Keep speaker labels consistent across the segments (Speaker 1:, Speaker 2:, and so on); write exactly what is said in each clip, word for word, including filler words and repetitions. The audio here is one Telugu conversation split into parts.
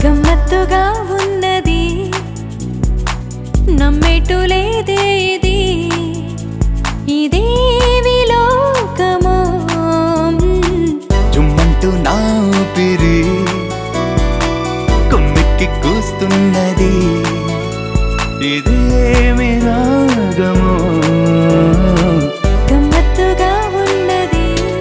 Speaker 1: గమ్మత్తుగా ఉన్నది నమ్మేటు లేదే ఇది ఇదేవి లోకమో
Speaker 2: జుమ్మంటూ నా ఊపిరి కొమ్మెక్కి కూస్తున్నది ఇదేమి రాగమో
Speaker 1: గమ్మత్తుగా ఉన్నది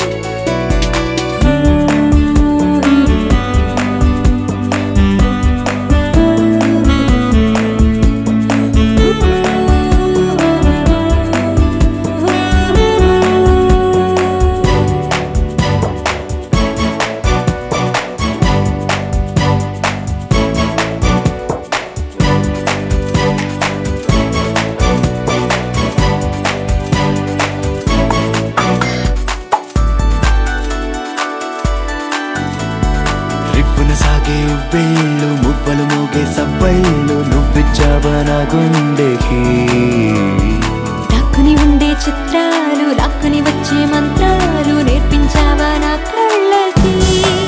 Speaker 2: రిప్పున సాగే ఉవ్వేళ్ళు మువ్వలు మోగే సవ్వళ్ళు నువ్విచ్చావా నా గుండెకి
Speaker 1: లాక్కుని ఉండే చిత్రాలు లాక్కుని వచ్చే మంత్రాలు నేర్పించావా నా కళ్ళకి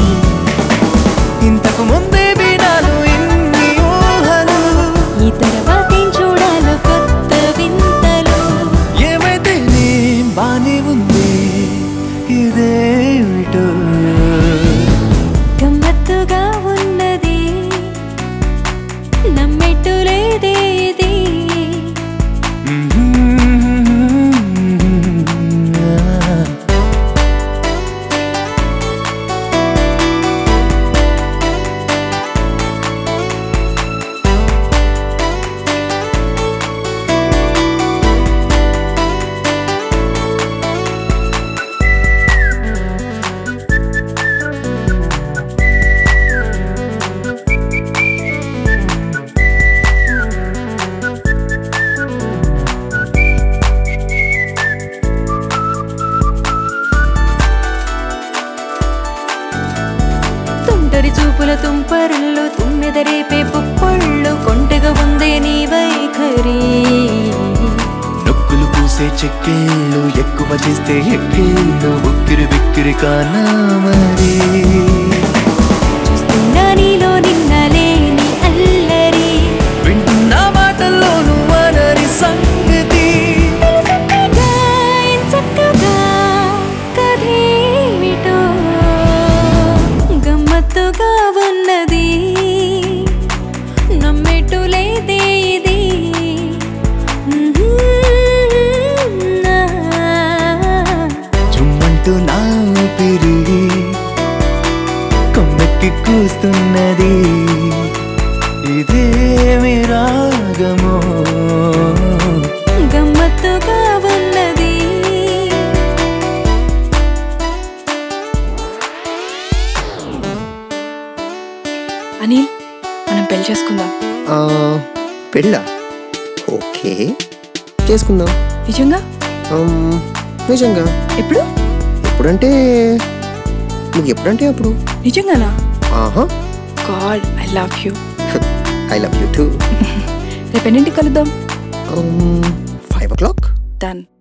Speaker 2: ఇంతకు ముందే వినాను ఇన్ని ఊహలు
Speaker 1: ఈ తర్వాతేం చూడాలో కొత్త వింతలు
Speaker 2: ఏమైతే నీ బానే ఉంది ఇదేమిటో
Speaker 1: గమ్మత్తుగా ఉన్నది నమ్మేట్టు లేదే ఇది తుంటరి చూపుల తుంపరుల్లో తుమ్మెదరేపే పుప్పళ్ళు కొంటగా ఉందే నీ వైఖరి
Speaker 2: నొక్కులు పూసే చెక్కిళ్ళు ఎక్కువ చేస్తే ఎక్కిళ్ళు ఉక్కిరి బిక్కిరి కానా మరి
Speaker 1: చూస్తున్నా నీలో నిన్న లేని అల్లరి
Speaker 2: వింటున్నా మాటల్లోనూ అనరి సంగతి
Speaker 1: తెలిసెప్పగా ఎంచక్కగా కథేమిటో గమ్మత్తుగా ఉన్నది నమ్మేట్టు లేదే ఇది
Speaker 2: చుమ్మంటూ నా ఊపిరి కొమ్మెక్కి కూస్తున్నది ఇదేమి రాగమో
Speaker 1: గమ్మత్తుగా ఉన్నది
Speaker 3: అనిల్ మనం పెళ్లి చేసుకుందాం.
Speaker 4: పెళ్ళా? ఓకే, చేసుకుందాం.
Speaker 3: నిజంగా?
Speaker 4: ఆమ్, నిజంగా.
Speaker 3: ఎప్పుడు?
Speaker 4: ఎప్పుడంటే నువ్వు ఎప్పుడంటే అప్పుడు.
Speaker 3: నిజంగానా?
Speaker 4: ఆహా,
Speaker 3: God I love you.
Speaker 4: I love you too.
Speaker 3: రేపు ఎన్నింటికి కలుద్దాం?
Speaker 4: Five o'clock.
Speaker 3: డన్.